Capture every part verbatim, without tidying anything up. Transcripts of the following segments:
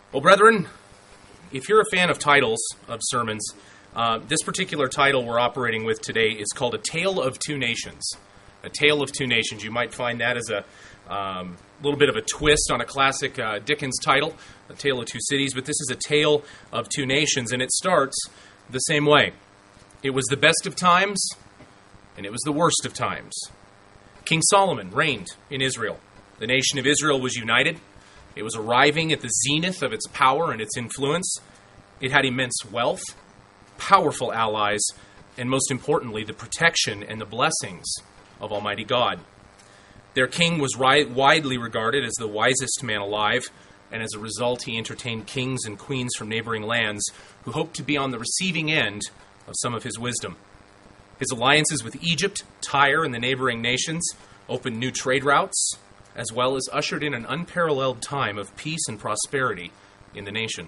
Well, brethren, if you're a fan of titles of sermons, uh, this particular title we're operating with today is called A Tale of Two Nations. A Tale of Two Nations. You might find that as a um, little bit of a twist on a classic uh, Dickens title, A Tale of Two Cities, but this is A Tale of Two Nations, and it starts the same way. It was the best of times, and it was the worst of times. King Solomon reigned in Israel. The nation of Israel was united. It was arriving at the zenith of its power and its influence. It had immense wealth, powerful allies, and most importantly, the protection and the blessings of Almighty God. Their king was ri- widely regarded as the wisest man alive, and as a result, he entertained kings and queens from neighboring lands who hoped to be on the receiving end of some of his wisdom. His alliances with Egypt, Tyre, and the neighboring nations opened new trade routes, as well as ushered in an unparalleled time of peace and prosperity in the nation.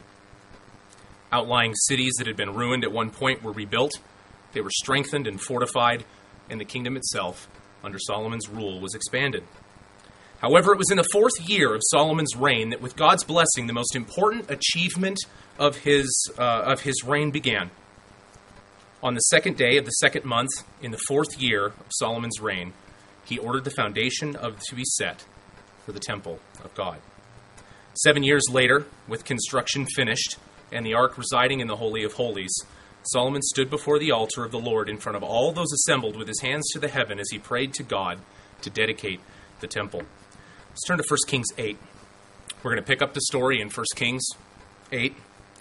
Outlying cities that had been ruined at one point were rebuilt. They were strengthened and fortified, and the kingdom itself, under Solomon's rule, was expanded. However, it was in the fourth year of Solomon's reign that, with God's blessing, the most important achievement of his, uh, of his reign began. On the second day of the second month, in the fourth year of Solomon's reign, he ordered the foundation of to be set for the temple of God. Seven years later, with construction finished and the ark residing in the Holy of Holies, Solomon stood before the altar of the Lord in front of all those assembled with his hands to the heaven as he prayed to God to dedicate the temple. Let's turn to First Kings eight. We're going to pick up the story in First Kings eight.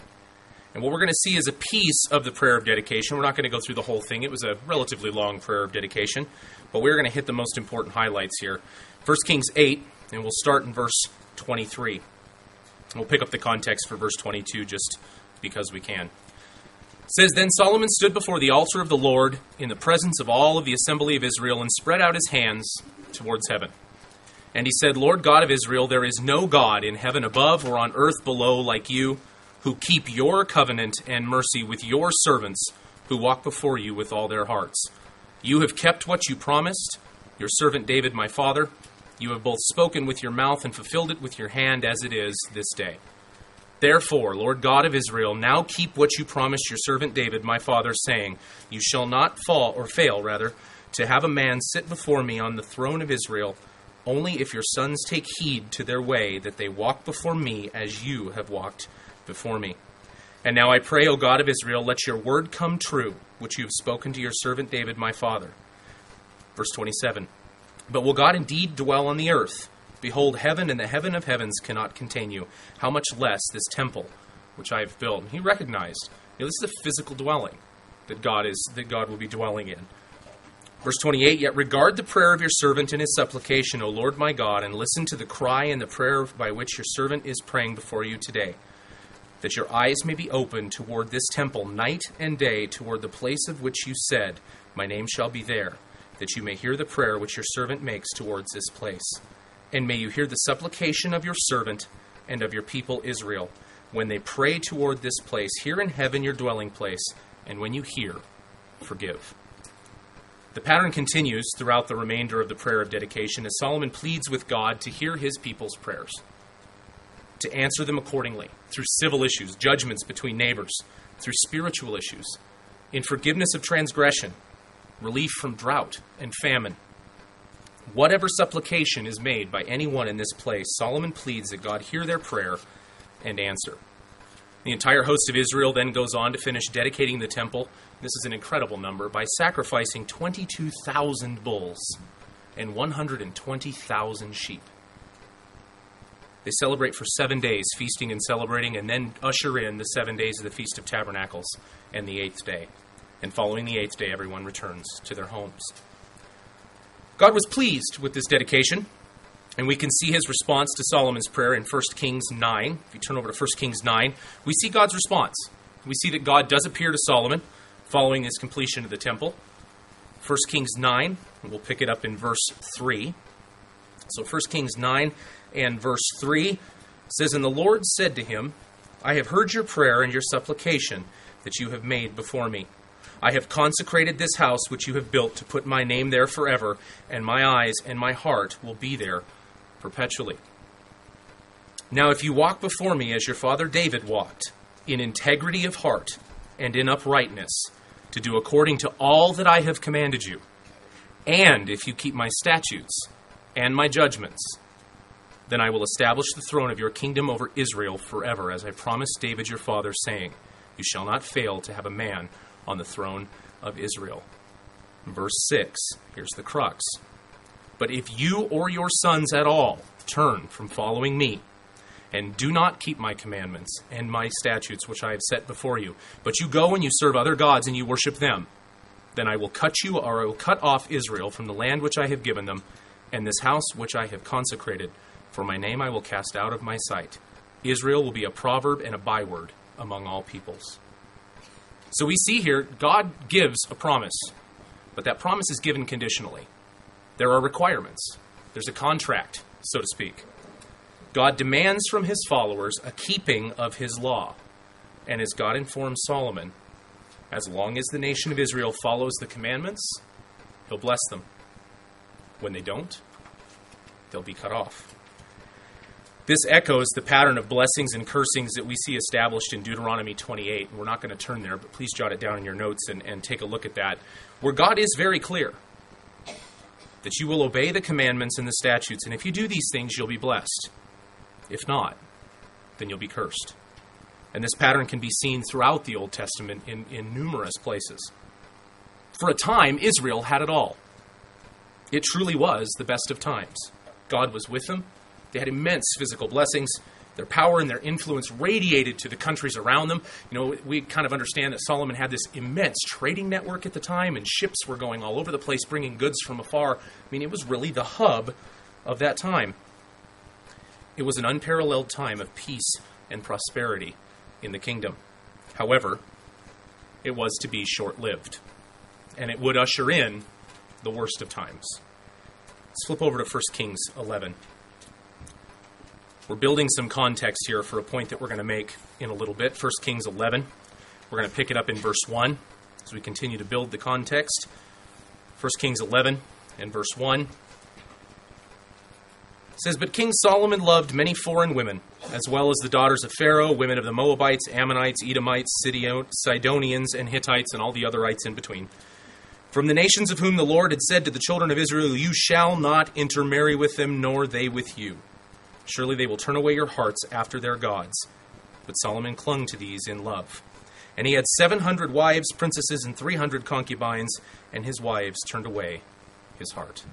And what we're going to see is a piece of the prayer of dedication. We're not going to go through the whole thing. It was a relatively long prayer of dedication, but we're going to hit the most important highlights here. First Kings eight, and we'll start in verse twenty-three. And we'll pick up the context for verse twenty-two just because we can. It says, Then Solomon stood before the altar of the Lord in the presence of all of the assembly of Israel and spread out his hands towards heaven. And he said, Lord God of Israel, there is no God in heaven above or on earth below like you, who keep your covenant and mercy with your servants who walk before you with all their hearts. You have kept what you promised, your servant David my father. You have both spoken with your mouth and fulfilled it with your hand as it is this day. Therefore, Lord God of Israel, now keep what you promised your servant David my father, saying, You shall not fall, or fail rather, to have a man sit before me on the throne of Israel, only if your sons take heed to their way, that they walk before me as you have walked before me. And now I pray, O God of Israel, let your word come true, which you have spoken to your servant David my father. Verse twenty-seven. But will God indeed dwell on the earth? Behold, heaven and the heaven of heavens cannot contain you. How much less this temple which I have built? He recognized, you know, this is a physical dwelling that God is that God will be dwelling in. Verse twenty-eight, Yet regard the prayer of your servant and his supplication, O Lord my God, and listen to the cry and the prayer by which your servant is praying before you today, that your eyes may be opened toward this temple night and day, toward the place of which you said, My name shall be there, that you may hear the prayer which your servant makes towards this place. And may you hear the supplication of your servant and of your people Israel, when they pray toward this place, here in heaven your dwelling place, and when you hear, forgive. The pattern continues throughout the remainder of the prayer of dedication as Solomon pleads with God to hear his people's prayers, to answer them accordingly, through civil issues, judgments between neighbors, through spiritual issues, in forgiveness of transgression, relief from drought and famine. Whatever supplication is made by anyone in this place, Solomon pleads that God hear their prayer and answer. The entire host of Israel then goes on to finish dedicating the temple. This is an incredible number, by sacrificing twenty-two thousand bulls and one hundred twenty thousand sheep. They celebrate for seven days, feasting and celebrating, and then usher in the seven days of the Feast of Tabernacles and the eighth day. And following the eighth day, everyone returns to their homes. God was pleased with this dedication, and we can see his response to Solomon's prayer in First Kings nine. If you turn over to First Kings nine, we see God's response. We see that God does appear to Solomon following his completion of the temple. First Kings nine, and we'll pick it up in verse three. So First Kings nine and verse three says, And the Lord said to him, I have heard your prayer and your supplication that you have made before me. I have consecrated this house which you have built to put my name there forever, and my eyes and my heart will be there perpetually. Now if you walk before me as your father David walked, in integrity of heart and in uprightness, to do according to all that I have commanded you, and if you keep my statutes and my judgments, then I will establish the throne of your kingdom over Israel forever, as I promised David your father, saying, you shall not fail to have a man on the throne of Israel. Verse six, here's the crux. But if you or your sons at all turn from following me, and do not keep my commandments and my statutes which I have set before you, but you go and you serve other gods and you worship them, then I will cut you, or I will cut off Israel from the land which I have given them, and this house which I have consecrated. For my name I will cast out of my sight. Israel will be a proverb and a byword among all peoples. So we see here, God gives a promise, but that promise is given conditionally. There are requirements. There's a contract, so to speak. God demands from his followers a keeping of his law. And as God informed Solomon, as long as the nation of Israel follows the commandments, he'll bless them. When they don't, they'll be cut off. This echoes the pattern of blessings and cursings that we see established in Deuteronomy twenty-eight. And we're not going to turn there, but please jot it down in your notes and, and take a look at that, where God is very clear that you will obey the commandments and the statutes, and if you do these things, you'll be blessed. If not, then you'll be cursed. And this pattern can be seen throughout the Old Testament in, in numerous places. For a time, Israel had it all. It truly was the best of times. God was with them. They had immense physical blessings. Their power and their influence radiated to the countries around them. You know, we kind of understand that Solomon had this immense trading network at the time, and ships were going all over the place, bringing goods from afar. I mean, it was really the hub of that time. It was an unparalleled time of peace and prosperity in the kingdom. However, it was to be short-lived, and it would usher in the worst of times. Let's flip over to First Kings eleven. We're building some context here for a point that we're going to make in a little bit. First Kings eleven. We're going to pick it up in verse one as we continue to build the context. First Kings eleven and verse one. It says, But King Solomon loved many foreign women, as well as the daughters of Pharaoh, women of the Moabites, Ammonites, Edomites, Sidonians, and Hittites, and all the otherites in between. From the nations of whom the Lord had said to the children of Israel, You shall not intermarry with them, nor they with you. Surely they will turn away your hearts after their gods. But Solomon clung to these in love. And he had seven hundred wives, princesses, and three hundred concubines, and his wives turned away his heart.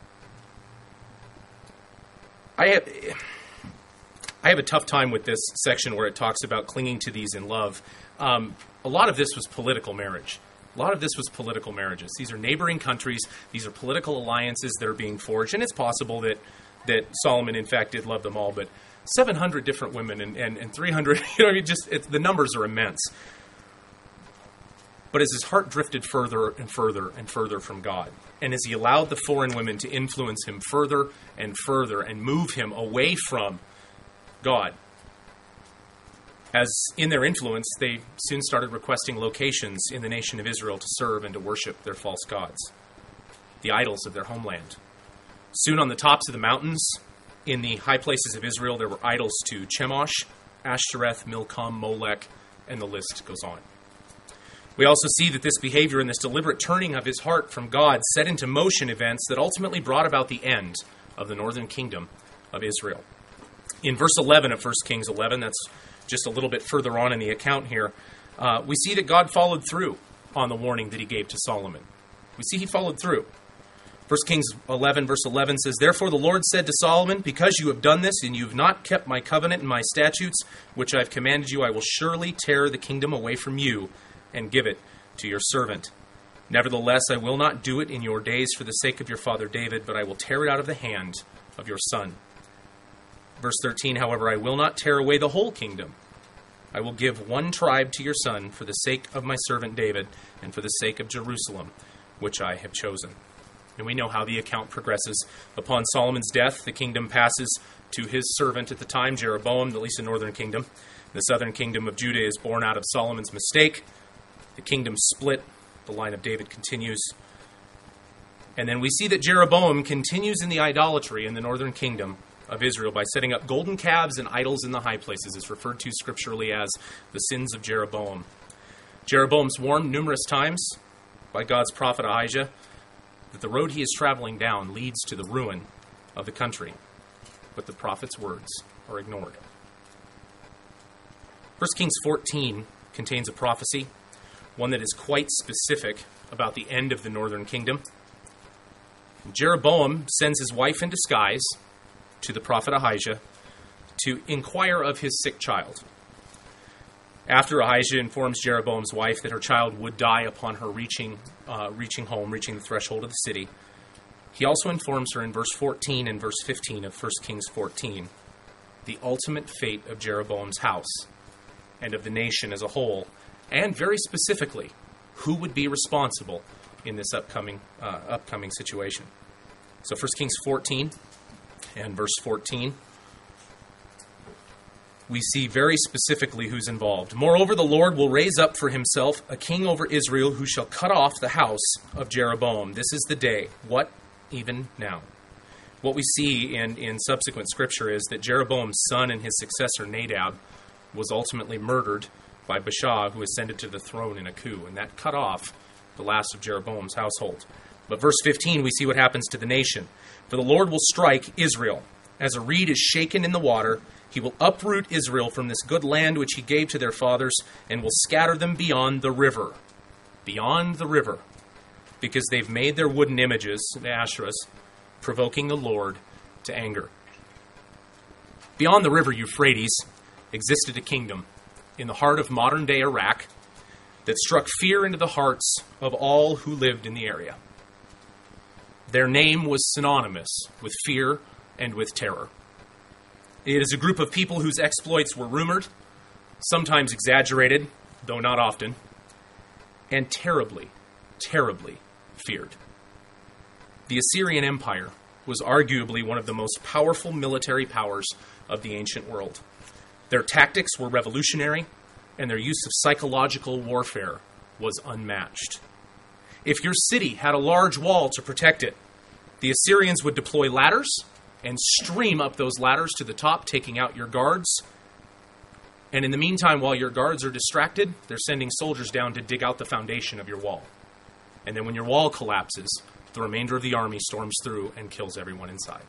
I have, I have a tough time with this section where it talks about clinging to these in love. Um, a lot of this was political marriage. A lot of this was political marriages. These are neighboring countries. These are political alliances that are being forged. And it's possible that, that Solomon, in fact, did love them all. But seven hundred different women and, and, and three hundred, you know, I mean, just it, the numbers are immense. But as his heart drifted further and further and further from God, and as he allowed the foreign women to influence him further and further and move him away from God, as in their influence, they soon started requesting locations in the nation of Israel to serve and to worship their false gods, the idols of their homeland. Soon on the tops of the mountains, in the high places of Israel, there were idols to Chemosh, Ashtoreth, Milcom, Molech, and the list goes on. We also see that this behavior and this deliberate turning of his heart from God set into motion events that ultimately brought about the end of the northern kingdom of Israel. In verse eleven of First Kings eleven, that's just a little bit further on in the account here, uh, we see that God followed through on the warning that he gave to Solomon. We see he followed through. First Kings eleven, verse eleven says, Therefore the Lord said to Solomon, Because you have done this, and you have not kept my covenant and my statutes, which I have commanded you, I will surely tear the kingdom away from you, and give it to your servant. Nevertheless, I will not do it in your days for the sake of your father David, but I will tear it out of the hand of your son. Verse thirteen, however, I will not tear away the whole kingdom. I will give one tribe to your son for the sake of my servant David and for the sake of Jerusalem, which I have chosen. And we know how the account progresses. Upon Solomon's death, the kingdom passes to his servant at the time, Jeroboam, at least the northern kingdom. The southern kingdom of Judah is born out of Solomon's mistake. The kingdom split. The line of David continues. And then we see that Jeroboam continues in the idolatry in the northern kingdom of Israel by setting up golden calves and idols in the high places. It's referred to scripturally as the sins of Jeroboam. Jeroboam's warned numerous times by God's prophet Ahijah that the road he is traveling down leads to the ruin of the country. But the prophet's words are ignored. First Kings fourteen contains a prophecy, one that is quite specific about the end of the northern kingdom. Jeroboam sends his wife in disguise to the prophet Ahijah to inquire of his sick child. After Ahijah informs Jeroboam's wife that her child would die upon her reaching, uh, reaching home, reaching the threshold of the city, he also informs her in verse fourteen and verse fifteen of First Kings fourteen the ultimate fate of Jeroboam's house and of the nation as a whole, and very specifically, who would be responsible in this upcoming uh, upcoming situation. So First Kings fourteen and verse fourteen, we see very specifically who's involved. Moreover, the Lord will raise up for himself a king over Israel who shall cut off the house of Jeroboam. This is the day. What? Even now. What we see in, in subsequent scripture is that Jeroboam's son and his successor Nadab was ultimately murdered by Baasha, who ascended to the throne in a coup, and that cut off the last of Jeroboam's household. But verse fifteen, we see what happens to the nation. For the Lord will strike Israel. As a reed is shaken in the water, he will uproot Israel from this good land which he gave to their fathers, and will scatter them beyond the river. Beyond the river. Because they've made their wooden images, Asherahs, provoking the Lord to anger. Beyond the river Euphrates existed a kingdom in the heart of modern-day Iraq that struck fear into the hearts of all who lived in the area. Their name was synonymous with fear and with terror. It is a group of people whose exploits were rumored, sometimes exaggerated, though not often, and terribly, terribly feared. The Assyrian Empire was arguably one of the most powerful military powers of the ancient world. Their tactics were revolutionary, and their use of psychological warfare was unmatched. If your city had a large wall to protect it, the Assyrians would deploy ladders and stream up those ladders to the top, taking out your guards. And in the meantime, while your guards are distracted, they're sending soldiers down to dig out the foundation of your wall. And then when your wall collapses, the remainder of the army storms through and kills everyone inside.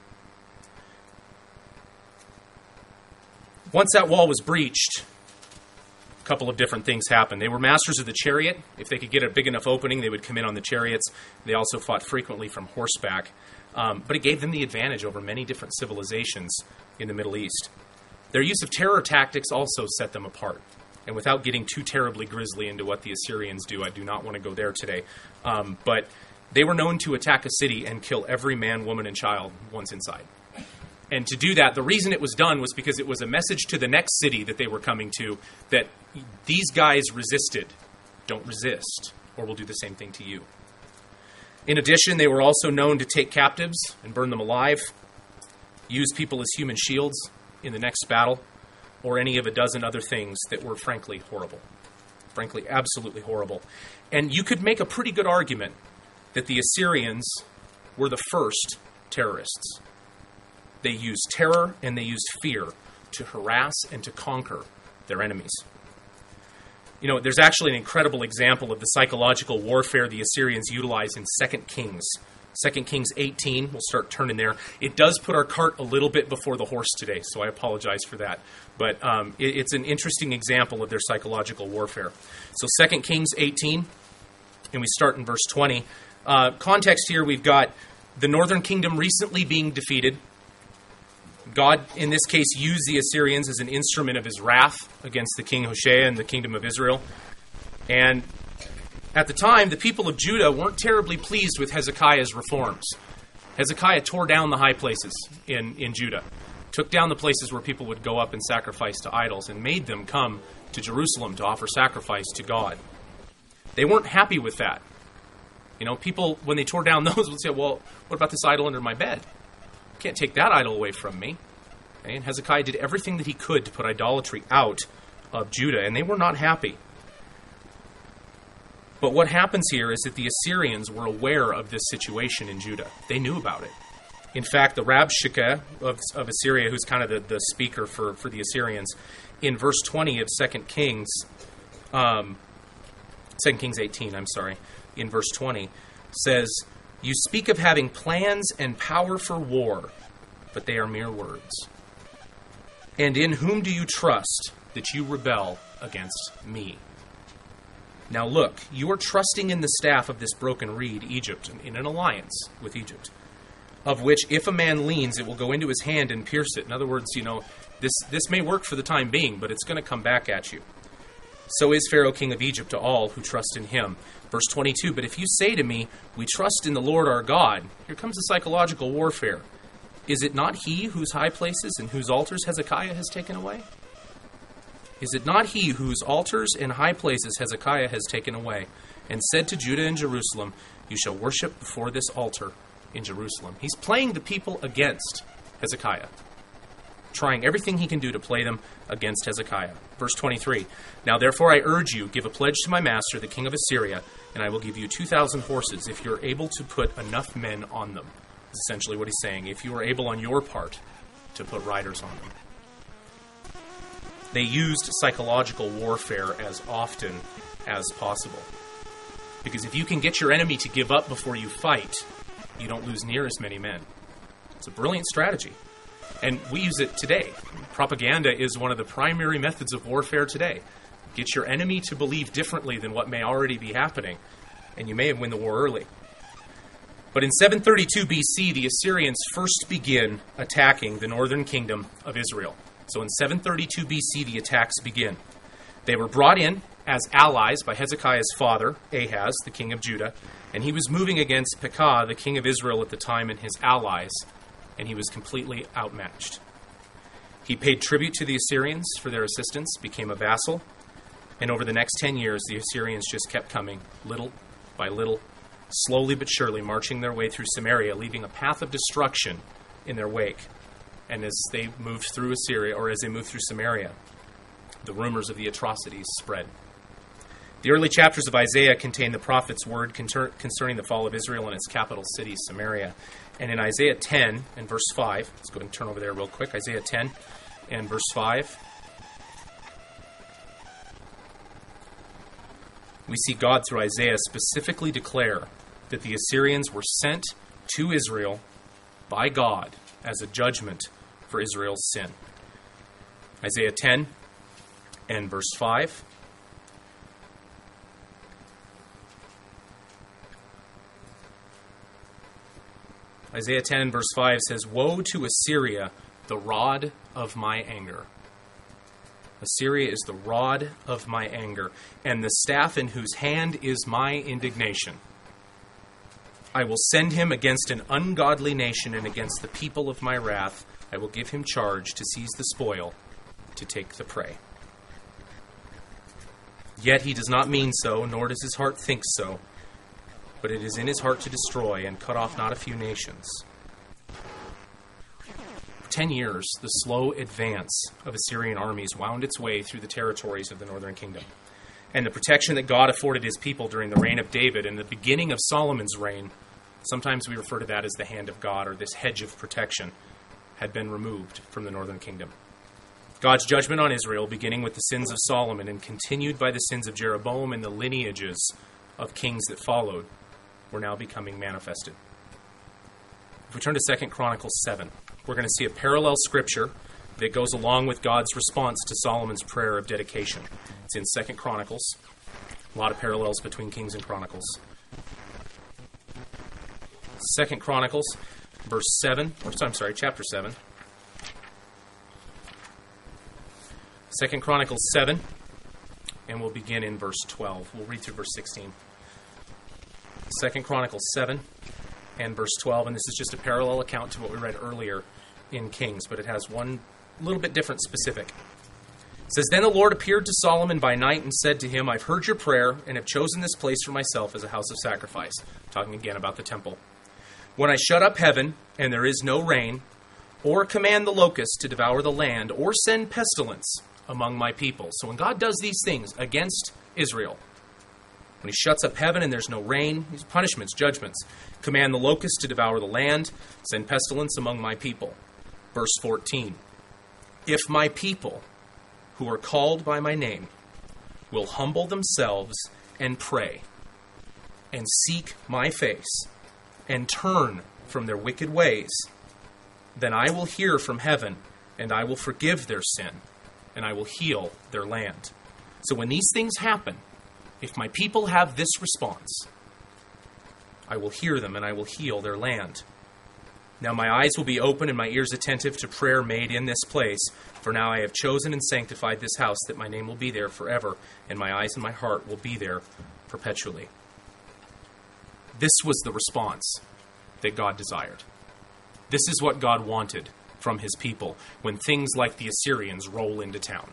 Once that wall was breached, a couple of different things happened. They were masters of the chariot. If they could get a big enough opening, they would come in on the chariots. They also fought frequently from horseback. Um, but it gave them the advantage over many different civilizations in the Middle East. Their use of terror tactics also set them apart. And without getting too terribly grisly into what the Assyrians do, I do not want to go there today. Um, but they were known to attack a city and kill every man, woman, and child once inside. And to do that, the reason it was done was because it was a message to the next city that they were coming to that these guys resisted. Don't resist, or we'll do the same thing to you. In addition, they were also known to take captives and burn them alive, use people as human shields in the next battle, or any of a dozen other things that were frankly horrible. Frankly, absolutely horrible. And you could make a pretty good argument that the Assyrians were the first terrorists. They used terror and they used fear to harass and to conquer their enemies. You know, there's actually an incredible example of the psychological warfare the Assyrians utilized in Second Kings. Second Kings eighteen, we'll start turning there. It does put our cart a little bit before the horse today, so I apologize for that. But um, it, it's an interesting example of their psychological warfare. So Second Kings eighteen, and we start in verse twenty. Uh, context here, we've got the northern kingdom recently being defeated. God, in this case, used the Assyrians as an instrument of his wrath against the king Hoshea and the kingdom of Israel. And at the time, the people of Judah weren't terribly pleased with Hezekiah's reforms. Hezekiah tore down the high places in, in Judah, took down the places where people would go up and sacrifice to idols, and made them come to Jerusalem to offer sacrifice to God. They weren't happy with that. You know, people, when they tore down those, would say, well, what about this idol under my bed? Can't take that idol away from me. Okay? And Hezekiah did everything that he could to put idolatry out of Judah, and they were not happy. But what happens here is that the Assyrians were aware of this situation in Judah. They knew about it. In fact, the Rabshakeh of, of Assyria, who's kind of the, the speaker for, for the Assyrians, in verse twenty of Second Kings, um, Second Kings eighteen, I'm sorry, in verse twenty, says, "You speak of having plans and power for war, but they are mere words. And in whom do you trust that you rebel against me? Now look, you are trusting in the staff of this broken reed, Egypt, in an alliance with Egypt, of which if a man leans, it will go into his hand and pierce it." In other words, you know, this, this may work for the time being, but it's going to come back at you. "So is Pharaoh king of Egypt to all who trust in him." Verse twenty-two, "But if you say to me, 'We trust in the Lord our God,'" here comes the psychological warfare. "Is it not he whose high places and whose altars Hezekiah has taken away? Is it not he whose altars and high places Hezekiah has taken away, and said to Judah and Jerusalem, 'You shall worship before this altar in Jerusalem'?" He's playing the people against Hezekiah, trying everything he can do to play them against Hezekiah. Verse twenty-three, "Now therefore I urge you, give a pledge to my master, the king of Assyria, and I will give you two thousand horses, if you're able to put enough men on them." That's essentially what he's saying. If you are able on your part to put riders on them. They used psychological warfare as often as possible. Because if you can get your enemy to give up before you fight, you don't lose near as many men. It's a brilliant strategy. And we use it today. Propaganda is one of the primary methods of warfare today. Get your enemy to believe differently than what may already be happening, and you may win the war early. But in seven thirty-two B C, the Assyrians first begin attacking the northern kingdom of Israel. So in seven thirty-two B C, the attacks begin. They were brought in as allies by Hezekiah's father, Ahaz, the king of Judah, and he was moving against Pekah, the king of Israel at the time, and his allies, and he was completely outmatched. He paid tribute to the Assyrians for their assistance, became a vassal, and over the next ten years, the Assyrians just kept coming, little by little, slowly but surely, marching their way through Samaria, leaving a path of destruction in their wake. And as they moved through Assyria, or as they moved through Samaria, the rumors of the atrocities spread. The early chapters of Isaiah contain the prophet's word concerning the fall of Israel and its capital city, Samaria. And in Isaiah ten and verse five, let's go ahead and turn over there real quick, Isaiah ten and verse five, we see God through Isaiah specifically declare that the Assyrians were sent to Israel by God as a judgment for Israel's sin. Isaiah ten and verse five. Isaiah ten and verse five says, "Woe to Assyria, the rod of my anger." Assyria is the rod of my anger, and the staff in whose hand is my indignation. I will send him against an ungodly nation and against the people of my wrath. I will give him charge to seize the spoil, to take the prey. Yet he does not mean so, nor does his heart think so, but it is in his heart to destroy and cut off not a few nations. For ten years, the slow advance of Assyrian armies wound its way through the territories of the northern kingdom. And the protection that God afforded his people during the reign of David and the beginning of Solomon's reign, sometimes we refer to that as the hand of God, or this hedge of protection, had been removed from the northern kingdom. God's judgment on Israel, beginning with the sins of Solomon and continued by the sins of Jeroboam and the lineages of kings that followed, were now becoming manifested. If we turn to Second Chronicles seven, we're going to see a parallel scripture that goes along with God's response to Solomon's prayer of dedication. It's in Second Chronicles. A lot of parallels between Kings and Chronicles. Second Chronicles, verse seven, or I'm sorry, chapter seven. Second Chronicles seven, and we'll begin in verse twelve. We'll read through verse sixteen. Second Chronicles seven and verse twelve, and this is just a parallel account to what we read earlier in Kings, but it has one little bit different specific. It says, "Then the Lord appeared to Solomon by night and said to him, I've heard your prayer and have chosen this place for myself as a house of sacrifice." Talking again about the temple. "When I shut up heaven and there is no rain, or command the locusts to devour the land, or send pestilence among my people." So when God does these things against Israel, When he shuts up heaven and there's no rain, these punishments, judgments. Command the locusts to devour the land, send pestilence among my people. Verse fourteen. If my people, who are called by my name, will humble themselves and pray, and seek my face, and turn from their wicked ways, then I will hear from heaven, and I will forgive their sin, and I will heal their land. So when these things happen, if my people have this response, I will hear them and I will heal their land. Now my eyes will be open and my ears attentive to prayer made in this place, for now I have chosen and sanctified this house, that my name will be there forever, and my eyes and my heart will be there perpetually. This was the response that God desired. This is what God wanted from his people when things like the Assyrians roll into town.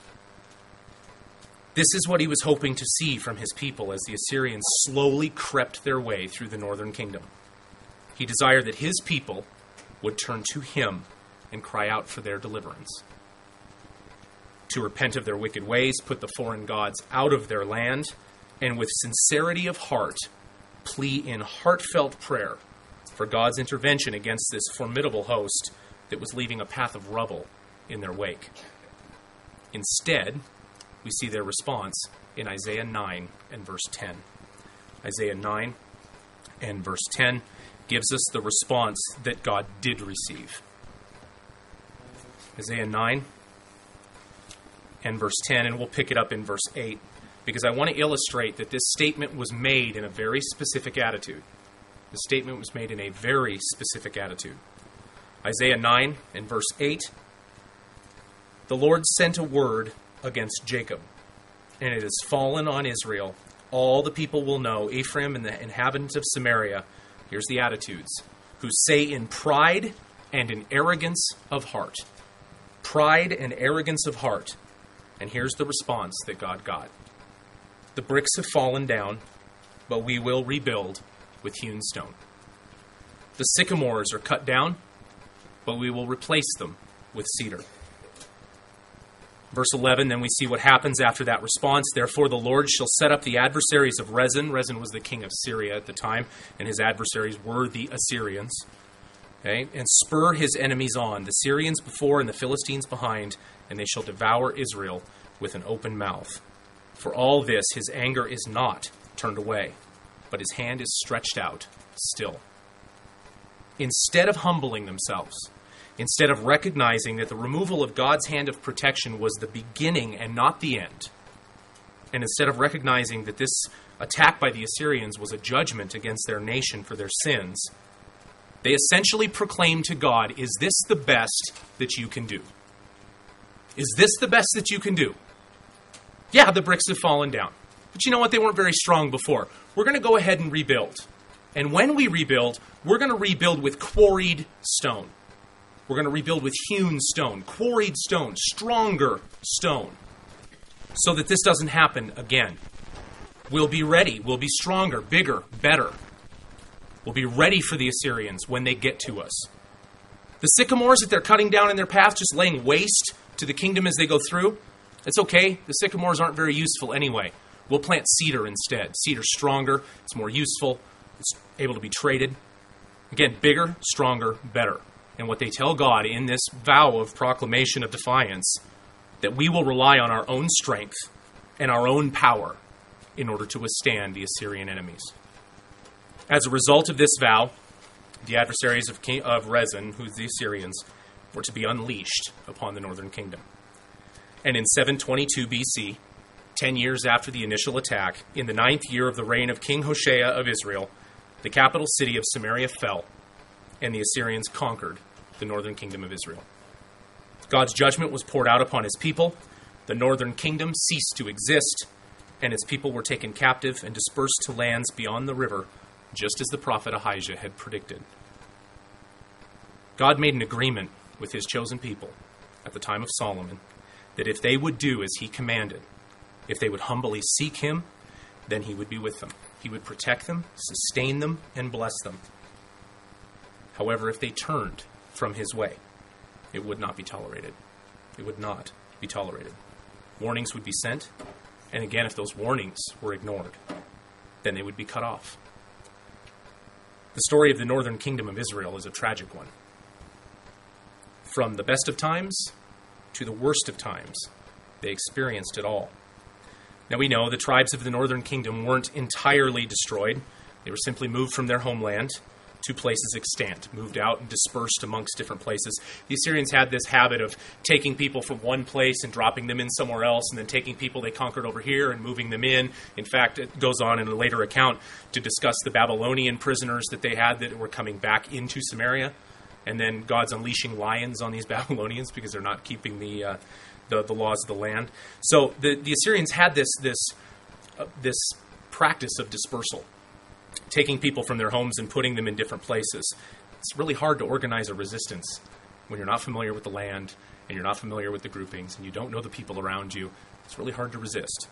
This is what he was hoping to see from his people as the Assyrians slowly crept their way through the northern kingdom. He desired that his people would turn to him and cry out for their deliverance. To repent of their wicked ways, put the foreign gods out of their land, and with sincerity of heart, plea in heartfelt prayer for God's intervention against this formidable host that was leaving a path of rubble in their wake. Instead, we see their response in Isaiah nine and verse ten. Isaiah nine and verse ten gives us the response that God did receive. Isaiah nine and verse ten, and we'll pick it up in verse eight, because I want to illustrate that this statement was made in a very specific attitude. The statement was made in a very specific attitude. Isaiah nine and verse eight, the Lord sent a word against Jacob, and it has fallen on Israel. All the people will know, Ephraim and the inhabitants of Samaria, here's the attitudes, who say in pride and in arrogance of heart. Pride and arrogance of heart. And here's the response that God got. The bricks have fallen down, but we will rebuild with hewn stone. The sycamores are cut down, but we will replace them with cedar. Verse eleven, then we see what happens after that response. Therefore the Lord shall set up the adversaries of Rezin. Rezin was the king of Syria at the time, and his adversaries were the Assyrians. Okay? And spur his enemies on, the Syrians before and the Philistines behind, and they shall devour Israel with an open mouth. For all this his anger is not turned away, but his hand is stretched out still. Instead of humbling themselves, instead of recognizing that the removal of God's hand of protection was the beginning and not the end, and instead of recognizing that this attack by the Assyrians was a judgment against their nation for their sins, they essentially proclaimed to God, is this the best that you can do? Is this the best that you can do? Yeah, the bricks have fallen down. But you know what? They weren't very strong before. We're going to go ahead and rebuild. And when we rebuild, we're going to rebuild with quarried stone. We're going to rebuild with hewn stone, quarried stone, stronger stone, so that this doesn't happen again. We'll be ready. We'll be stronger, bigger, better. We'll be ready for the Assyrians when they get to us. The sycamores that they're cutting down in their path, just laying waste to the kingdom as they go through, it's okay. The sycamores aren't very useful anyway. We'll plant cedar instead. Cedar's stronger. It's more useful. It's able to be traded. Again, bigger, stronger, better. And what they tell God in this vow of proclamation of defiance, that we will rely on our own strength and our own power in order to withstand the Assyrian enemies. As a result of this vow, the adversaries of, King, of Rezin, who's the Assyrians, were to be unleashed upon the northern kingdom. And in seven twenty-two B C, ten years after the initial attack, in the ninth year of the reign of King Hoshea of Israel, the capital city of Samaria fell, and the Assyrians conquered the northern kingdom of Israel. God's judgment was poured out upon his people. The northern kingdom ceased to exist, and its people were taken captive and dispersed to lands beyond the river, just as the prophet Ahijah had predicted. God made an agreement with his chosen people at the time of Solomon that if they would do as he commanded, if they would humbly seek him, then he would be with them. He would protect them, sustain them, and bless them. However, if they turned from his way, it would not be tolerated. It would not be tolerated. Warnings would be sent, and again, if those warnings were ignored, then they would be cut off. The story of the northern kingdom of Israel is a tragic one. From the best of times to the worst of times, they experienced it all. Now we know the tribes of the northern kingdom weren't entirely destroyed. They were simply moved from their homeland to places extant, moved out and dispersed amongst different places. The Assyrians had this habit of taking people from one place and dropping them in somewhere else, and then taking people they conquered over here and moving them in. In fact, it goes on in a later account to discuss the Babylonian prisoners that they had that were coming back into Samaria, and then God's unleashing lions on these Babylonians because they're not keeping the uh, the, the laws of the land. So the, the Assyrians had this this uh, this practice of dispersal, taking people from their homes and putting them in different places. It's really hard to organize a resistance when you're not familiar with the land and you're not familiar with the groupings and you don't know the people around you. It's really hard to resist.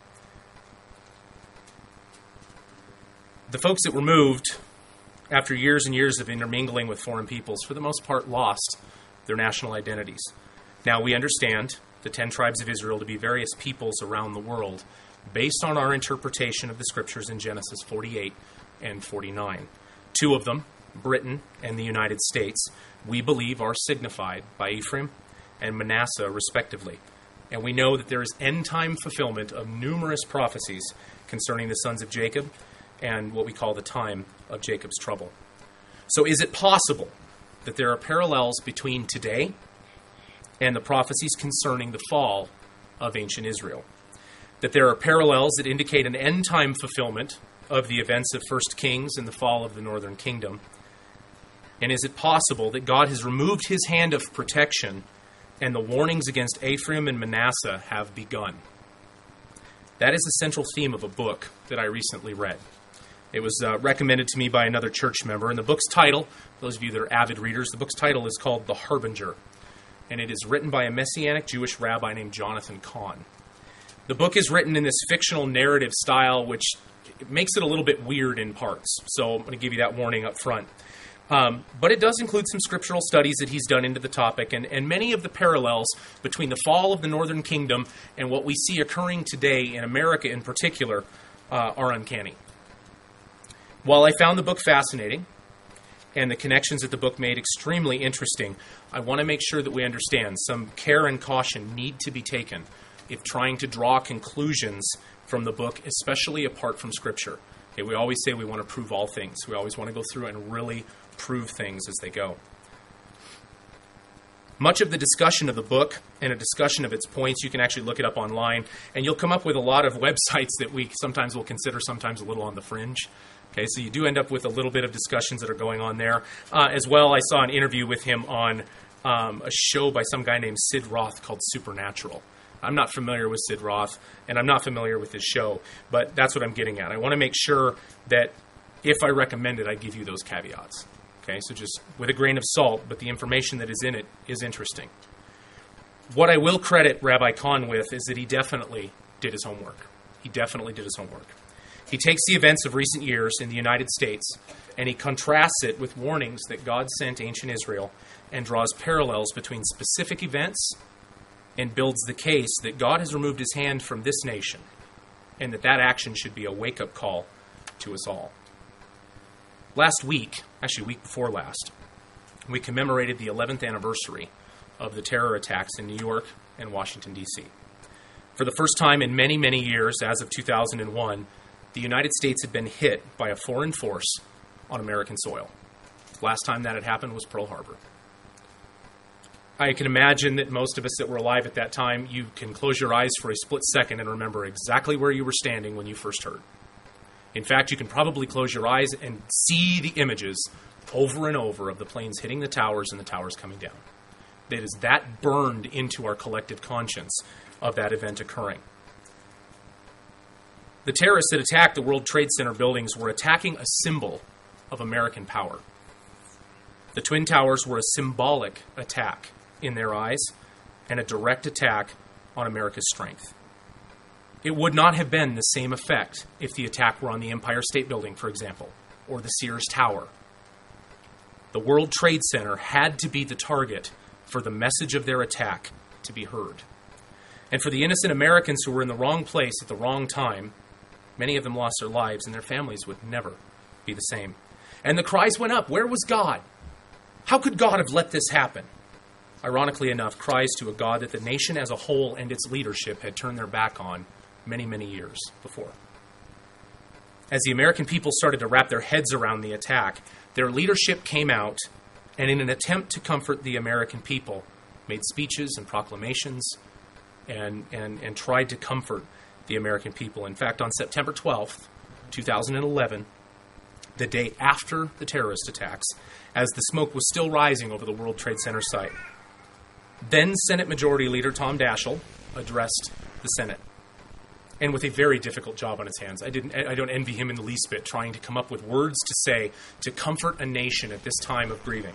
The folks that were moved after years and years of intermingling with foreign peoples, for the most part, lost their national identities. Now we understand the ten tribes of Israel to be various peoples around the world based on our interpretation of the scriptures in Genesis forty-eight and forty-nine. Two of them, Britain and the United States, we believe are signified by Ephraim and Manasseh, respectively. And we know that there is end-time fulfillment of numerous prophecies concerning the sons of Jacob and what we call the time of Jacob's trouble. So is it possible that there are parallels between today and the prophecies concerning the fall of ancient Israel? That there are parallels that indicate an end-time fulfillment of the events of First Kings and the fall of the northern kingdom? And is it possible that God has removed his hand of protection and the warnings against Ephraim and Manasseh have begun? That is the central theme of a book that I recently read. It was uh, recommended to me by another church member, and the book's title, those of you that are avid readers, the book's title is called The Harbinger, and it is written by a Messianic Jewish rabbi named Jonathan Cahn. The book is written in this fictional narrative style, which makes it a little bit weird in parts, so I'm going to give you that warning up front. Um, but it does include some scriptural studies that he's done into the topic, and, and many of the parallels between the fall of the northern kingdom and what we see occurring today in America in particular uh, are uncanny. While I found the book fascinating and the connections that the book made extremely interesting, I want to make sure that we understand some care and caution need to be taken if trying to draw conclusions from the book, especially apart from Scripture. Okay, we always say we want to prove all things. We always want to go through and really prove things as they go. Much of the discussion of the book and a discussion of its points, you can actually look it up online, and you'll come up with a lot of websites that we sometimes will consider sometimes a little on the fringe. Okay, so you do end up with a little bit of discussions that are going on there. Uh, as well, I saw an interview with him on um, a show by some guy named Sid Roth called Supernatural. I'm not familiar with Sid Roth, and I'm not familiar with his show, but that's what I'm getting at. I want to make sure that if I recommend it, I give you those caveats. Okay, so just with a grain of salt, but the information that is in it is interesting. What I will credit Rabbi Cahn with is that he definitely did his homework. He definitely did his homework. He takes the events of recent years in the United States and he contrasts it with warnings that God sent ancient Israel and draws parallels between specific events and builds the case that God has removed his hand from this nation and that that action should be a wake-up call to us all. Last week, actually week before last, we commemorated the eleventh anniversary of the terror attacks in New York and Washington, D C. For the first time in many, many years, as of two thousand one, the United States had been hit by a foreign force on American soil. Last time that had happened was Pearl Harbor. I can imagine that most of us that were alive at that time, you can close your eyes for a split second and remember exactly where you were standing when you first heard. In fact, you can probably close your eyes and see the images over and over of the planes hitting the towers and the towers coming down. It is that burned into our collective conscience of that event occurring. The terrorists that attacked the World Trade Center buildings were attacking a symbol of American power. The Twin Towers were a symbolic attack in their eyes and a direct attack on America's strength. It would not have been the same effect if the attack were on the Empire State Building, for example, or the Sears Tower. The World Trade Center had to be the target for the message of their attack to be heard. And for the innocent Americans who were in the wrong place at the wrong time, Many of them lost their lives, and their families would never be the same. And the cries went up, where was God? How could God have let this happen? Ironically enough, cries to a God that the nation as a whole and its leadership had turned their back on many, many years before. As the American people started to wrap their heads around the attack, their leadership came out and, in an attempt to comfort the American people, made speeches and proclamations and, and, and tried to comfort the American people. In fact, on September twelfth, two thousand eleven, the day after the terrorist attacks, as the smoke was still rising over the World Trade Center site, then Senate Majority Leader Tom Daschle addressed the Senate. And with a very difficult job on his hands. I didn't. I don't envy him in the least bit, trying to come up with words to say to comfort a nation at this time of grieving.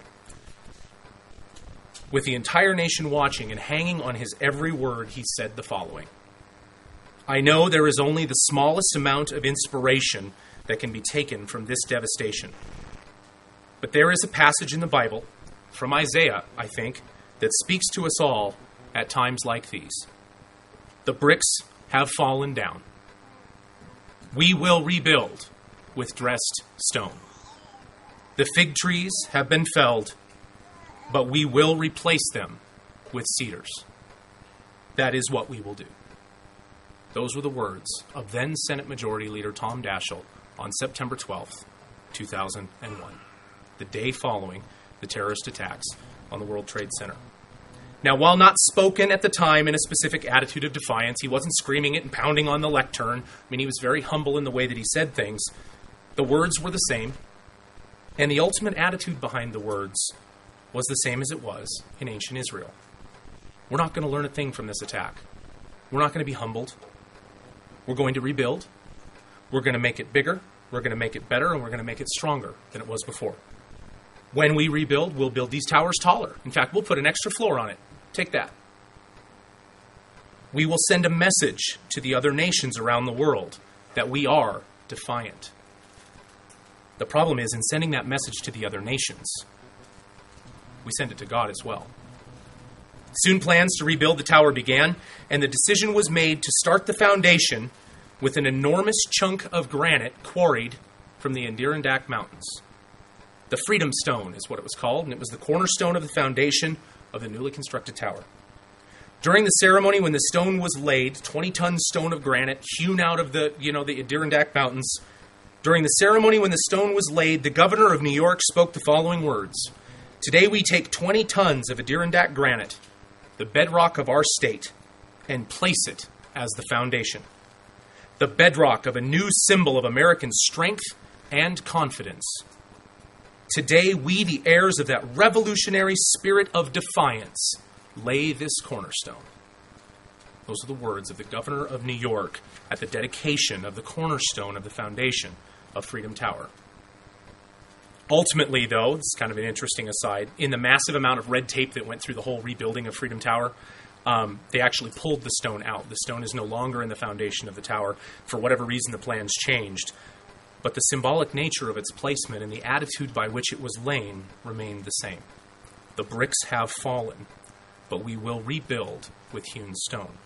With the entire nation watching and hanging on his every word, he said the following: I know there is only the smallest amount of inspiration that can be taken from this devastation. But there is a passage in the Bible, from Isaiah, I think, that speaks to us all at times like these. The bricks have fallen down. We will rebuild with dressed stone. The fig trees have been felled, but we will replace them with cedars. That is what we will do. Those were the words of then Senate Majority Leader Tom Daschle on September twelfth, two thousand one, the day following the terrorist attacks on the World Trade Center. Now, while not spoken at the time in a specific attitude of defiance, he wasn't screaming it and pounding on the lectern. I mean, he was very humble in the way that he said things. The words were the same, and the ultimate attitude behind the words was the same as it was in ancient Israel. We're not going to learn a thing from this attack. We're not going to be humbled. We're going to rebuild. We're going to make it bigger. We're going to make it better, and we're going to make it stronger than it was before. When we rebuild, we'll build these towers taller. In fact, we'll put an extra floor on it. Take that. We will send a message to the other nations around the world that we are defiant. The problem is, in sending that message to the other nations, we send it to God as well. Soon plans to rebuild the tower began, and the decision was made to start the foundation with an enormous chunk of granite quarried from the Adirondack Mountains. The Freedom Stone is what it was called, and it was the cornerstone of the foundation of the newly constructed tower. During the ceremony, when the stone was laid, twenty-ton stone of granite hewn out of the, you know, the Adirondack Mountains, during the ceremony when the stone was laid, the governor of New York spoke the following words: Today we take twenty tons of Adirondack granite, the bedrock of our state, and place it as the foundation. The bedrock of a new symbol of American strength and confidence. Today, we, the heirs of that revolutionary spirit of defiance, lay this cornerstone. Those are the words of the governor of New York at the dedication of the cornerstone of the foundation of Freedom Tower. Ultimately, though, this is kind of an interesting aside, in the massive amount of red tape that went through the whole rebuilding of Freedom Tower, um, they actually pulled the stone out. The stone is no longer in the foundation of the tower. For whatever reason, the plans changed. But the symbolic nature of its placement and the attitude by which it was laid remained the same. The bricks have fallen, but we will rebuild with hewn stone.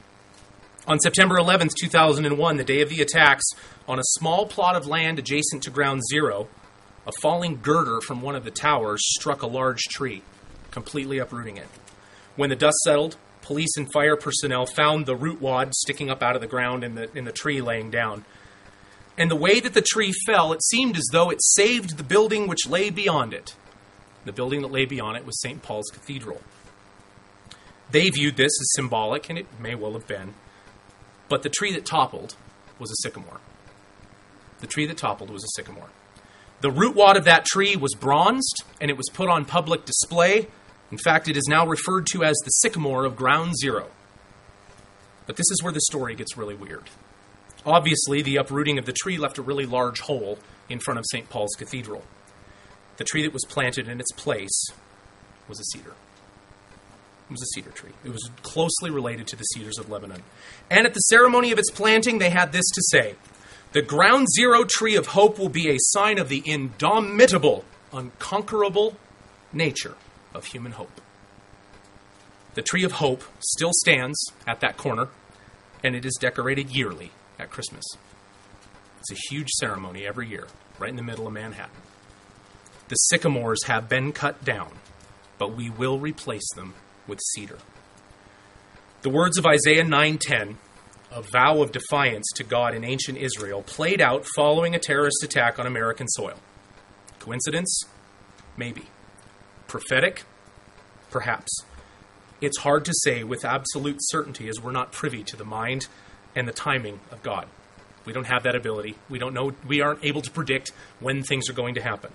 On September eleventh, two thousand one, the day of the attacks, on a small plot of land adjacent to Ground Zero, a falling girder from one of the towers struck a large tree, completely uprooting it. When the dust settled, police and fire personnel found the root wad sticking up out of the ground and the, in the tree laying down. And the way that the tree fell, it seemed as though it saved the building which lay beyond it. The building that lay beyond it was Saint Paul's Cathedral. They viewed this as symbolic, and it may well have been, but the tree that toppled was a sycamore. The tree that toppled was a sycamore. The root wad of that tree was bronzed, and it was put on public display. In fact, it is now referred to as the sycamore of Ground Zero. But this is where the story gets really weird. Obviously, the uprooting of the tree left a really large hole in front of Saint Paul's Cathedral. The tree that was planted in its place was a cedar. It was a cedar tree. It was closely related to the cedars of Lebanon. And at the ceremony of its planting, they had this to say: The Ground Zero tree of hope will be a sign of the indomitable, unconquerable nature of human hope. The tree of hope still stands at that corner, and it is decorated yearly at Christmas. It's a huge ceremony every year, right in the middle of Manhattan. The sycamores have been cut down, but we will replace them with cedar. The words of Isaiah nine ten, a vow of defiance to God in ancient Israel, played out following a terrorist attack on American soil. Coincidence? Maybe. Prophetic? Perhaps. It's hard to say with absolute certainty, as we're not privy to the mind and the timing of God. We don't have that ability. We don't know. We aren't able to predict when things are going to happen.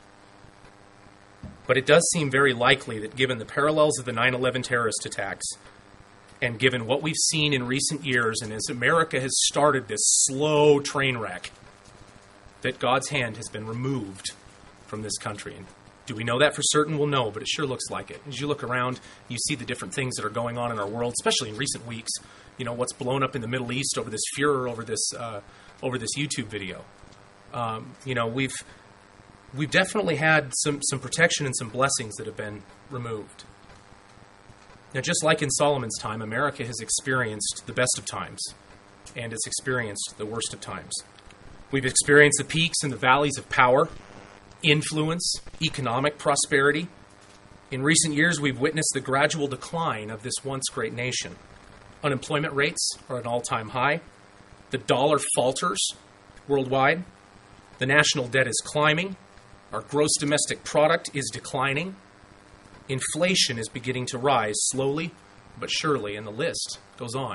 But it does seem very likely that given the parallels of the nine eleven terrorist attacks, and given what we've seen in recent years, and as America has started this slow train wreck, that God's hand has been removed from this country. And do we know that for certain? We'll know, but it sure looks like it. As you look around, you see the different things that are going on in our world, especially in recent weeks. You know, what's blown up in the Middle East over this furor over this uh, over this YouTube video. Um, you know, we've we've definitely had some some protection and some blessings that have been removed. Now, just like in Solomon's time, America has experienced the best of times, and it's experienced the worst of times. We've experienced the peaks and the valleys of power, influence, economic prosperity. In recent years, we've witnessed the gradual decline of this once great nation. Unemployment rates are at an all-time high. The dollar falters worldwide. The national debt is climbing. Our gross domestic product is declining. Inflation is beginning to rise slowly but surely, and the list goes on.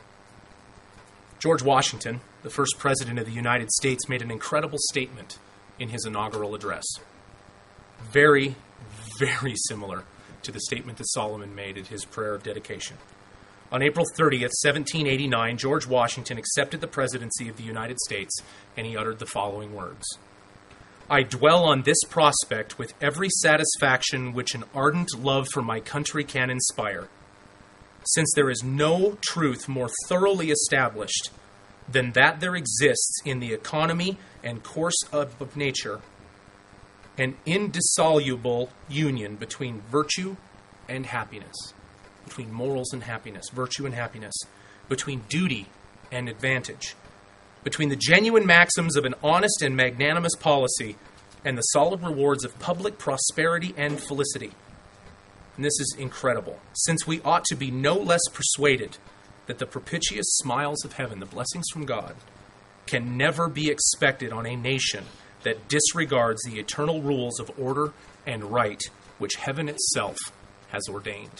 George Washington, the first president of the United States, made an incredible statement in his inaugural address. Very, very similar to the statement that Solomon made at his prayer of dedication. On April thirtieth, seventeen eighty-nine, George Washington accepted the presidency of the United States, and he uttered the following words: I dwell on this prospect with every satisfaction which an ardent love for my country can inspire, since there is no truth more thoroughly established than that there exists in the economy and course of, of nature an indissoluble union between virtue and happiness, between morals and happiness, virtue and happiness, between duty and advantage, between the genuine maxims of an honest and magnanimous policy and the solid rewards of public prosperity and felicity. And this is incredible, since we ought to be no less persuaded that the propitious smiles of heaven, the blessings from God, can never be expected on a nation that disregards the eternal rules of order and right which heaven itself has ordained.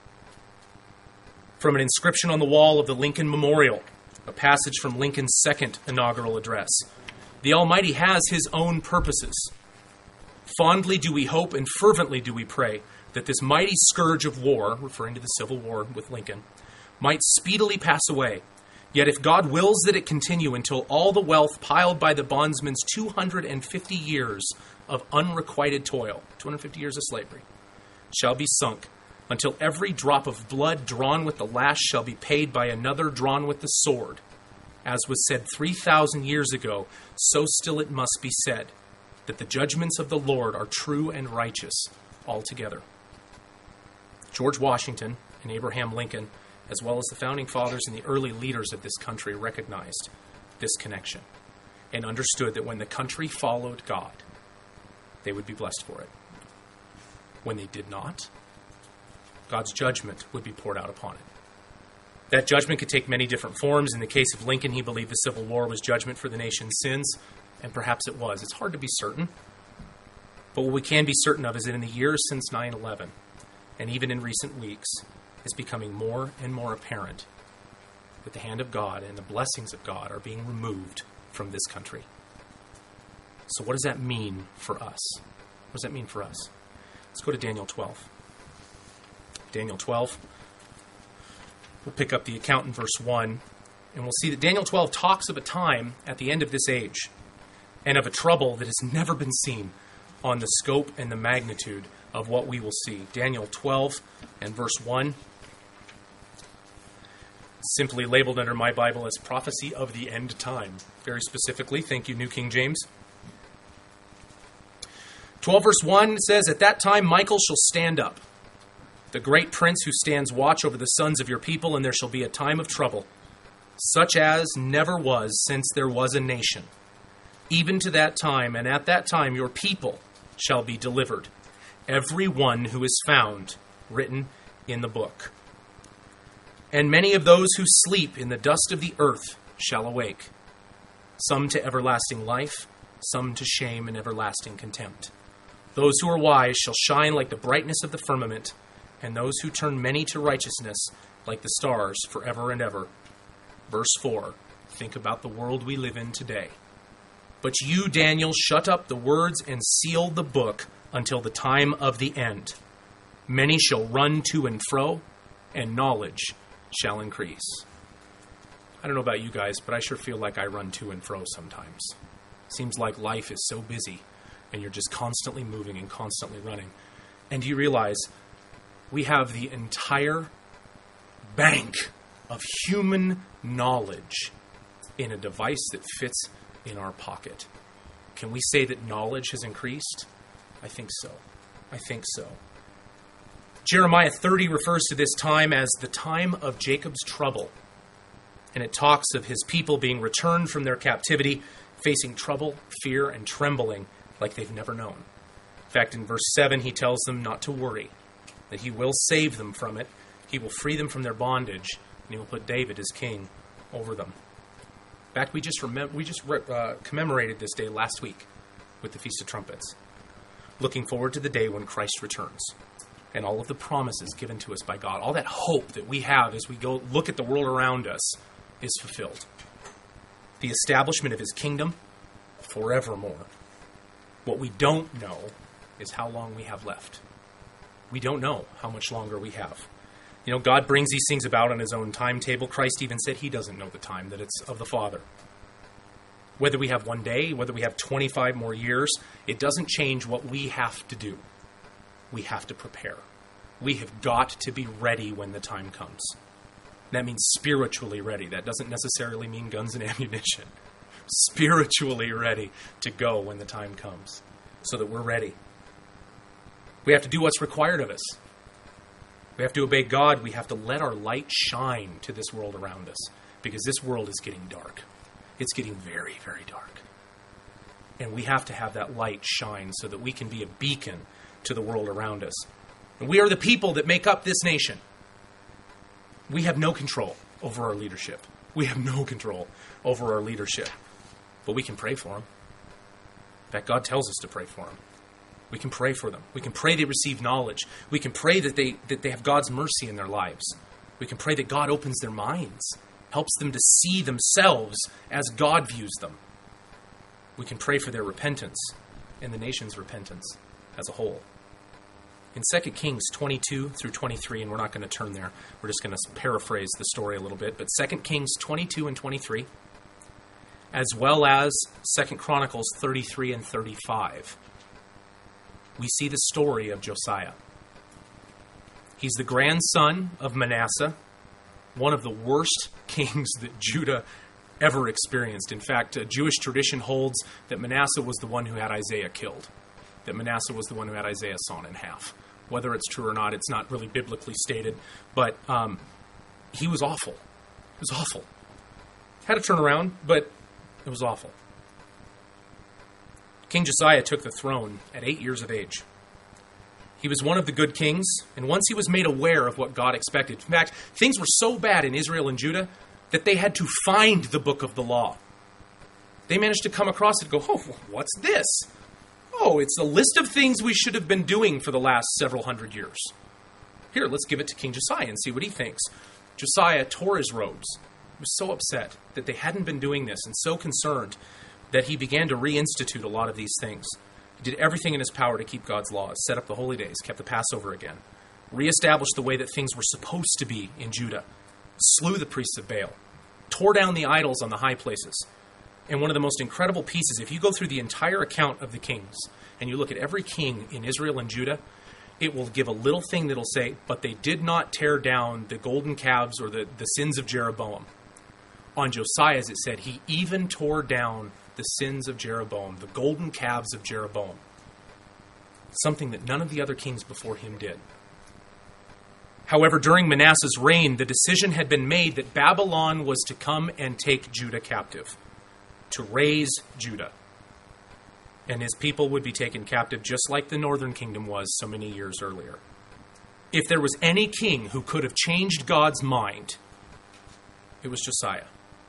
From an inscription on the wall of the Lincoln Memorial, a passage from Lincoln's second inaugural address: the Almighty has his own purposes. Fondly do we hope and fervently do we pray that this mighty scourge of war, referring to the Civil War with Lincoln, might speedily pass away. Yet if God wills that it continue until all the wealth piled by the bondsman's two hundred fifty years of unrequited toil, two hundred fifty years of slavery, shall be sunk, until every drop of blood drawn with the lash shall be paid by another drawn with the sword, as was said three thousand years ago, so still it must be said, that the judgments of the Lord are true and righteous altogether. George Washington and Abraham Lincoln, as well as the founding fathers and the early leaders of this country, recognized this connection and understood that when the country followed God, they would be blessed for it. When they did not, God's judgment would be poured out upon it. That judgment could take many different forms. In the case of Lincoln, he believed the Civil War was judgment for the nation's sins, and perhaps it was. It's hard to be certain. But what we can be certain of is that in the years since nine eleven, and even in recent weeks, it's becoming more and more apparent that the hand of God and the blessings of God are being removed from this country. So what does that mean for us? What does that mean for us? Let's go to Daniel twelve. Daniel twelve. We'll pick up the account in verse one, and we'll see that Daniel twelve talks of a time at the end of this age and of a trouble that has never been seen on the scope and the magnitude of what we will see. Daniel twelve and verse one, simply labeled under my Bible as prophecy of the end time. Very specifically, thank you, New King James. twelve verse one says, "At that time Michael shall stand up, the great prince who stands watch over the sons of your people, and there shall be a time of trouble, such as never was since there was a nation. even to that time, and at that time your people shall be delivered, every one who is found written in the book. And many of those who sleep in the dust of the earth shall awake, some to everlasting life, some to shame and everlasting contempt. Those who are wise shall shine like the brightness of the firmament, and those who turn many to righteousness like the stars forever and ever. Verse four, think about the world we live in today. But you, Daniel, shut up the words and seal the book until the time of the end. Many shall run to and fro, and knowledge shall increase. I don't know about you guys, but I sure feel like I run to and fro sometimes. Seems like life is so busy, and you're just constantly moving and constantly running. And do you realize we have the entire bank of human knowledge in a device that fits in our pocket? Can we say that knowledge has increased? I think so. I think so. Jeremiah thirty refers to this time as the time of Jacob's trouble. And it talks of his people being returned from their captivity, facing trouble, fear, and trembling like they've never known. In fact, in verse seven, he tells them not to worry, that he will save them from it. He will free them from their bondage, and he will put David as king over them. In fact, we just remem- we just uh, commemorated this day last week with the Feast of Trumpets, looking forward to the day when Christ returns and all of the promises given to us by God, all that hope that we have as we go look at the world around us is fulfilled. The establishment of his kingdom forevermore. What we don't know is how long we have left. We don't know how much longer we have. You know, God brings these things about on his own timetable. Christ even said he doesn't know the time, that it's of the Father. Whether we have one day, whether we have twenty-five more years, it doesn't change what we have to do. We have to prepare. We have got to be ready when the time comes. That means spiritually ready. That doesn't necessarily mean guns and ammunition. Spiritually ready to go when the time comes, so that we're ready. We have to do what's required of us. We have to obey God. We have to let our light shine to this world around us, because this world is getting dark. It's getting very, very dark. And we have to have that light shine so that we can be a beacon to the world around us. And we are the people that make up this nation. We have no control over our leadership. We have no control over our leadership. But we can pray for them. In fact, God tells us to pray for them. We can pray for them. We can pray they receive knowledge. We can pray that they that they have God's mercy in their lives. We can pray that God opens their minds, helps them to see themselves as God views them. We can pray for their repentance and the nation's repentance as a whole. In Second Kings twenty-two through twenty-three, and we're not going to turn there, we're just going to paraphrase the story a little bit, but Second Kings twenty-two and twenty-three, as well as Second Chronicles thirty-three and thirty-five, we see the story of Josiah. He's the grandson of Manasseh, one of the worst kings that Judah ever experienced. In fact, a Jewish tradition holds that Manasseh was the one who had Isaiah killed, that Manasseh was the one who had Isaiah sawn in half. Whether it's true or not, it's not really biblically stated, but um, he was awful. It was awful. Had to turn around, but it was awful. King Josiah took the throne at eight years of age. He was one of the good kings, and once he was made aware of what God expected. In fact, things were so bad in Israel and Judah that they had to find the book of the law. They managed to come across it and go, oh, what's this? Oh, it's a list of things we should have been doing for the last several hundred years. Here, let's give it to King Josiah and see what he thinks. Josiah tore his robes. He was so upset that they hadn't been doing this and so concerned that he began to reinstitute a lot of these things. He did everything in his power to keep God's laws, set up the holy days, kept the Passover again, reestablished the way that things were supposed to be in Judah, slew the priests of Baal, tore down the idols on the high places. And one of the most incredible pieces, if you go through the entire account of the kings, and you look at every king in Israel and Judah, it will give a little thing that will say, but they did not tear down the golden calves or the, the sins of Jeroboam. On Josiah's, it said, he even tore down the sins of Jeroboam, the golden calves of Jeroboam. Something that none of the other kings before him did. However, during Manasseh's reign, the decision had been made that Babylon was to come and take Judah captive, to raise Judah. and his people would be taken captive just like the northern kingdom was so many years earlier. If there was any king who could have changed God's mind, it was Josiah.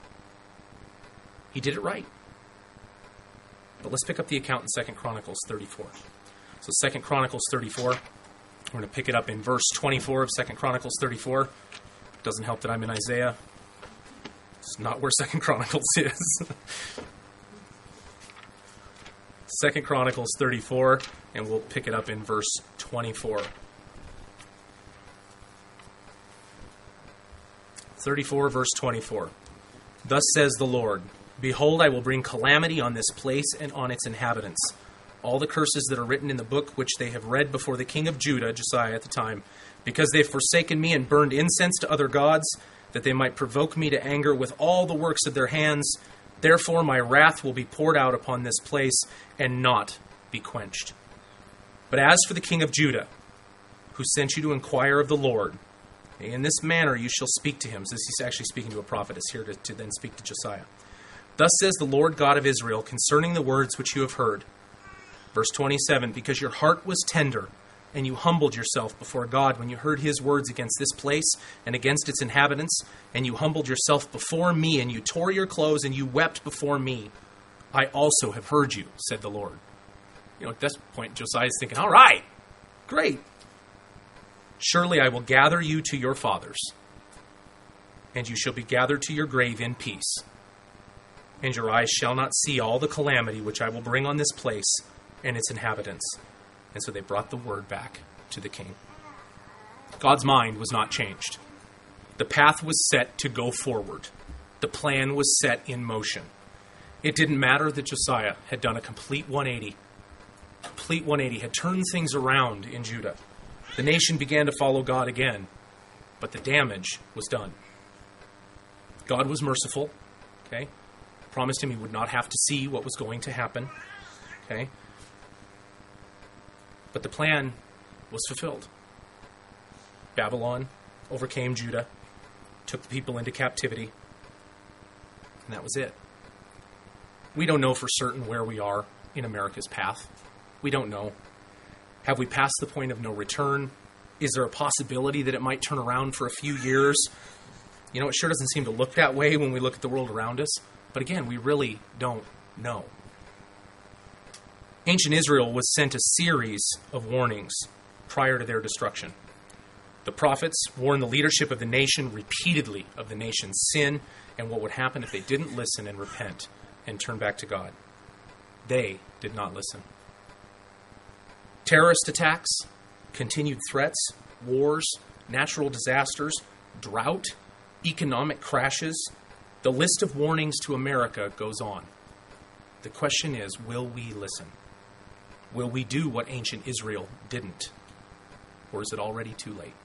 He did it right. But let's pick up the account in Second Chronicles thirty-four. So Second Chronicles thirty-four, we're going to pick it up in verse twenty-four of Second Chronicles thirty-four. Doesn't help that I'm in Isaiah. It's not where Second Chronicles is. Second Chronicles thirty-four, and we'll pick it up in verse twenty-four. thirty-four, verse twenty-four. Thus says the Lord, behold, I will bring calamity on this place and on its inhabitants. All the curses that are written in the book which they have read before the king of Judah, Josiah at the time, because they've forsaken me and burned incense to other gods, that they might provoke me to anger with all the works of their hands. Therefore my wrath will be poured out upon this place and not be quenched. But as for the king of Judah, who sent you to inquire of the Lord, in this manner you shall speak to him. So he's actually speaking to a prophet. Is here to, to then speak to Josiah. Thus says the Lord God of Israel concerning the words which you have heard. Verse twenty-seven, because your heart was tender, and you humbled yourself before God when you heard his words against this place and against its inhabitants, and you humbled yourself before me, and you tore your clothes, and you wept before me, I also have heard you, said the Lord. You know, at this point, Josiah's thinking, all right, great. Surely I will gather you to your fathers, and you shall be gathered to your grave in peace. And your eyes shall not see all the calamity which I will bring on this place and its inhabitants. And so they brought the word back to the king. God's mind was not changed. The path was set to go forward. The plan was set in motion. It didn't matter that Josiah had done a complete one eighty. Complete one eighty, had turned things around in Judah. The nation began to follow God again, but the damage was done. God was merciful, okay? Promised him he would not have to see what was going to happen, okay? But the plan was fulfilled. Babylon overcame Judah, took the people into captivity, and that was it. We don't know for certain where we are in America's path. We don't know. Have we passed the point of no return? Is there a possibility that it might turn around for a few years? You know, it sure doesn't seem to look that way when we look at the world around us. But again, we really don't know. Ancient Israel was sent a series of warnings prior to their destruction. The prophets warned the leadership of the nation repeatedly of the nation's sin and what would happen if they didn't listen and repent and turn back to God. They did not listen. Terrorist attacks, continued threats, wars, natural disasters, drought, economic crashes. The list of warnings to America goes on. The question is, will we listen? Will we do what ancient Israel didn't? Or is it already too late?